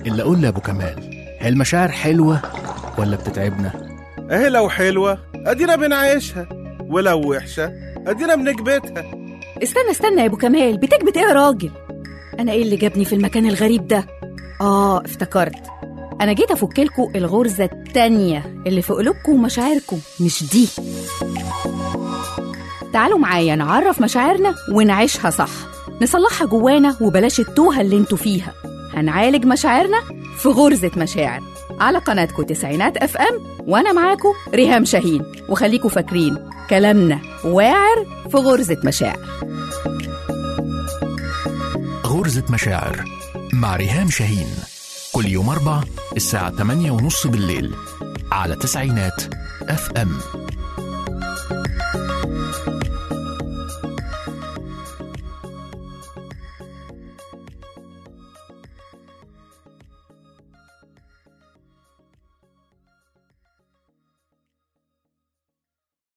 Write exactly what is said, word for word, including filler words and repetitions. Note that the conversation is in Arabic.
اللي أقول لأبو كمال، هي المشاعر حلوة ولا بتتعبنا؟ اهي لو حلوة ادينا بنعيشها، ولو وحشة ادينا بنكبتها. استنى استنى يا ابو كمال، بتكبت ايه يا راجل؟ انا ايه اللي جابني في المكان الغريب ده؟ اه افتكرت، انا جيت افكلكوا الغرزة التانية اللي في قلوبكم ومشاعركم، مش دي. تعالوا معايا نعرف مشاعرنا ونعيشها صح، نصلحها جوانا وبلاش التوهة اللي انتوا فيها. هنعالج مشاعرنا في غرزة مشاعر على قناتكم تسعينات اف ام، وانا معاكم ريهام شاهين. وخليكوا فاكرين كلامنا واعر في غرزة مشاعر. غرزة مشاعر مع ريهام شاهين، كل يوم أربع الساعة ثمانية ونص بالليل على تسعينات اف ام.